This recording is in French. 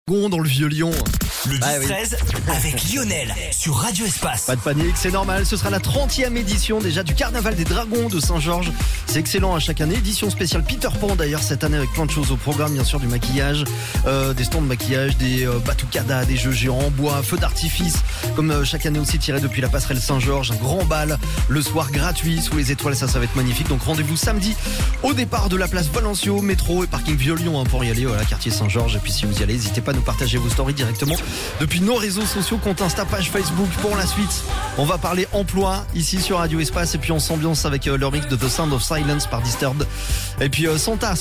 dans le Vieux-Lyon. Le 10-13 avec Lionel sur Radio Espace. Pas de panique, c'est normal. Ce sera la 30e édition déjà du Carnaval des Dragons de Saint-Georges. C'est excellent à chaque année. Édition spéciale Peter Pan d'ailleurs cette année avec plein de choses au programme. Bien sûr du maquillage, des stands de maquillage, des batucadas, des jeux géants en bois, feux d'artifice. Comme chaque année aussi tiré depuis la passerelle Saint-Georges. Un grand bal le soir gratuit sous les étoiles. Ça va être magnifique. Donc rendez-vous samedi au départ de la place Valencio, métro et parking Vieux-Lyon pour y aller. Voilà, quartier Saint-Georges. Et puis si vous y allez, n'hésitez pas à nous partager vos stories directement depuis nos réseaux sociaux, compte Insta, page Facebook. Pour la suite, on va parler emploi ici sur Radio Espace et puis on s'ambiance avec le remix de The Sound of Silence par Disturbed. Et puis Santa